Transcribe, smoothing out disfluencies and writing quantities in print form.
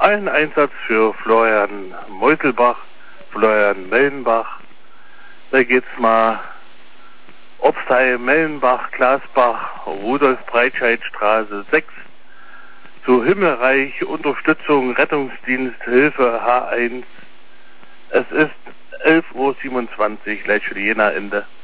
Ein Einsatz für Florian Meuselbach, Florian Mellenbach. Da geht's mal Obstheim, Mellenbach, Glasbach, Rudolf-Breitscheid-Straße 6. Zu Himmelreich, Unterstützung, Rettungsdienst, Hilfe H1. Es ist 11:27 Uhr, gleich für die Jena-Ende.